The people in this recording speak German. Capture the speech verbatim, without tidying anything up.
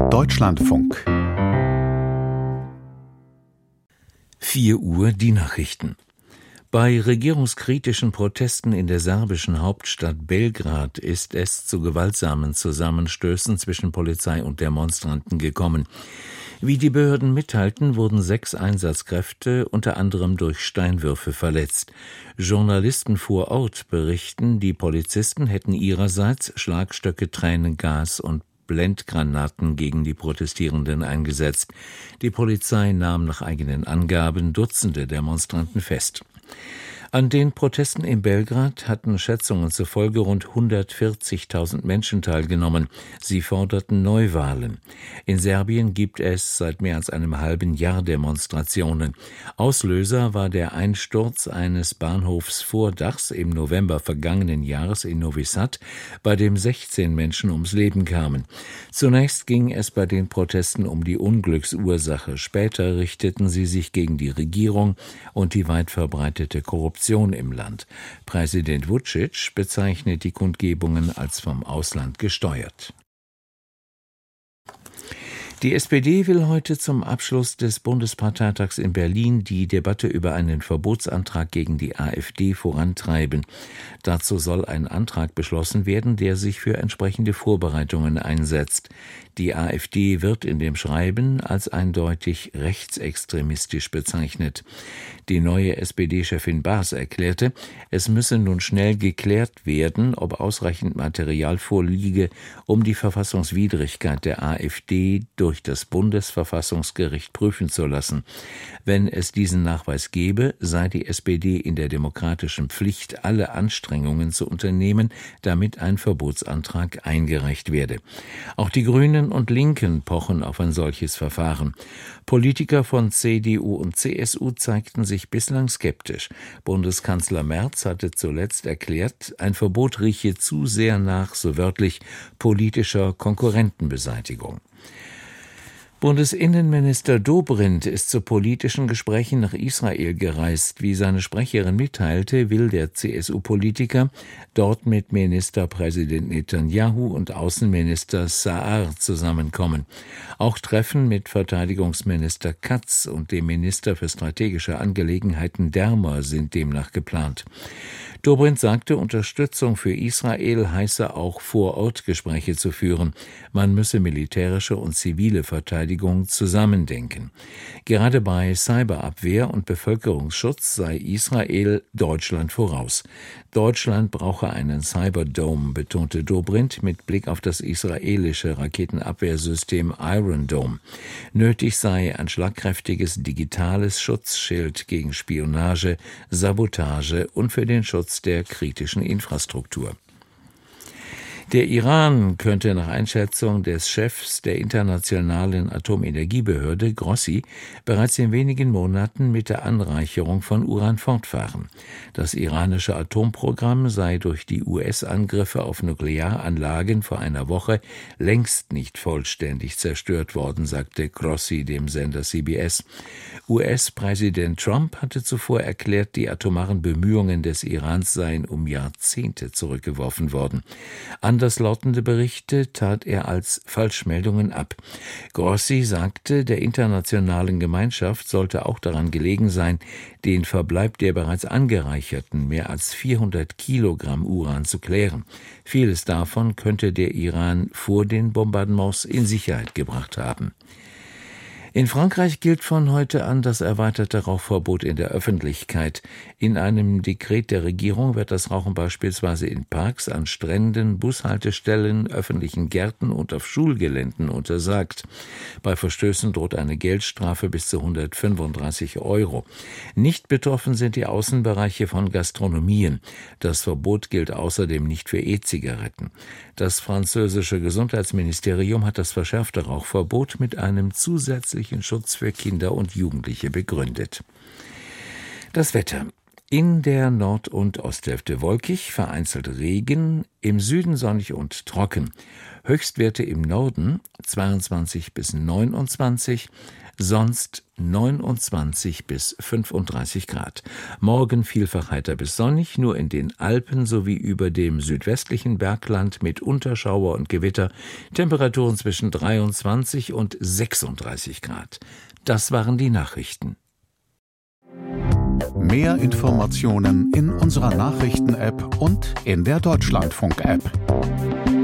Deutschlandfunk. vier Uhr die Nachrichten. Bei regierungskritischen Protesten in der serbischen Hauptstadt Belgrad ist es zu gewaltsamen Zusammenstößen zwischen Polizei und Demonstranten gekommen. Wie die Behörden mitteilten, wurden sechs Einsatzkräfte unter anderem durch Steinwürfe verletzt. Journalisten vor Ort berichten, die Polizisten hätten ihrerseits Schlagstöcke, Tränengas und Blendgranaten gegen die Protestierenden eingesetzt. Die Polizei nahm nach eigenen Angaben Dutzende Demonstranten fest. An den Protesten in Belgrad hatten Schätzungen zufolge rund hundertvierzigtausend Menschen teilgenommen. Sie forderten Neuwahlen. In Serbien gibt es seit mehr als einem halben Jahr Demonstrationen. Auslöser war der Einsturz eines Bahnhofsvordachs im November vergangenen Jahres in Novi Sad, bei dem sechzehn Menschen ums Leben kamen. Zunächst ging es bei den Protesten um die Unglücksursache. Später richteten sie sich gegen die Regierung und die weit verbreitete Korruption im Land. Präsident Vučić bezeichnet die Kundgebungen als vom Ausland gesteuert. Die S P D will heute zum Abschluss des Bundesparteitags in Berlin die Debatte über einen Verbotsantrag gegen die AfD vorantreiben. Dazu soll ein Antrag beschlossen werden, der sich für entsprechende Vorbereitungen einsetzt. Die AfD wird in dem Schreiben als eindeutig rechtsextremistisch bezeichnet. Die neue S P D-Chefin Baas erklärte, es müsse nun schnell geklärt werden, ob ausreichend Material vorliege, um die Verfassungswidrigkeit der AfD durch das Bundesverfassungsgericht prüfen zu lassen. Wenn es diesen Nachweis gebe, sei die S P D in der demokratischen Pflicht, alle Anstrengungen zu unternehmen, damit ein Verbotsantrag eingereicht werde. Auch die Grünen und Linken pochen auf ein solches Verfahren. Politiker von C D U und C S U zeigten sich bislang skeptisch. Bundeskanzler Merz hatte zuletzt erklärt, ein Verbot rieche zu sehr nach, so wörtlich, politischer Konkurrentenbeseitigung. Bundesinnenminister Dobrindt ist zu politischen Gesprächen nach Israel gereist. Wie seine Sprecherin mitteilte, will der C S U-Politiker dort mit Ministerpräsident Netanyahu und Außenminister Sa'ar zusammenkommen. Auch Treffen mit Verteidigungsminister Katz und dem Minister für strategische Angelegenheiten Dermer sind demnach geplant. Dobrindt sagte, Unterstützung für Israel heiße auch Vor-Ort-Gespräche zu führen. Man müsse militärische und zivile Verteidigung zusammendenken. Gerade bei Cyberabwehr und Bevölkerungsschutz sei Israel Deutschland voraus. Deutschland brauche einen Cyberdome, betonte Dobrindt mit Blick auf das israelische Raketenabwehrsystem Iron Dome. Nötig sei ein schlagkräftiges digitales Schutzschild gegen Spionage, Sabotage und für den Schutz der kritischen Infrastruktur. Der Iran könnte nach Einschätzung des Chefs der Internationalen Atomenergiebehörde, Grossi, bereits in wenigen Monaten mit der Anreicherung von Uran fortfahren. Das iranische Atomprogramm sei durch die U S-Angriffe auf Nuklearanlagen vor einer Woche längst nicht vollständig zerstört worden, sagte Grossi dem Sender C B S. U S-Präsident Trump hatte zuvor erklärt, die atomaren Bemühungen des Irans seien um Jahrzehnte zurückgeworfen worden. Anderslautende Berichte tat er als Falschmeldungen ab. Grossi sagte, der internationalen Gemeinschaft sollte auch daran gelegen sein, den Verbleib der bereits angereicherten mehr als vierhundert Kilogramm Uran zu klären. Vieles davon könnte der Iran vor den Bombardements in Sicherheit gebracht haben. In Frankreich gilt von heute an das erweiterte Rauchverbot in der Öffentlichkeit. In einem Dekret der Regierung wird das Rauchen beispielsweise in Parks, an Stränden, Bushaltestellen, öffentlichen Gärten und auf Schulgeländen untersagt. Bei Verstößen droht eine Geldstrafe bis zu hundertfünfunddreißig Euro. Nicht betroffen sind die Außenbereiche von Gastronomien. Das Verbot gilt außerdem nicht für E-Zigaretten. Das französische Gesundheitsministerium hat das verschärfte Rauchverbot mit einem zusätzlichen Schutz für Kinder und Jugendliche begründet. Das Wetter. In der Nord- und Osthälfte wolkig, vereinzelt Regen, im Süden sonnig und trocken. Höchstwerte im Norden zweiundzwanzig bis neunundzwanzig, sonst neunundzwanzig bis fünfunddreißig Grad. Morgen vielfach heiter bis sonnig, nur in den Alpen sowie über dem südwestlichen Bergland mit Unterschauer und Gewitter, Temperaturen zwischen dreiundzwanzig und sechsunddreißig Grad. Das waren die Nachrichten. Mehr Informationen in unserer Nachrichten-App und in der Deutschlandfunk-App.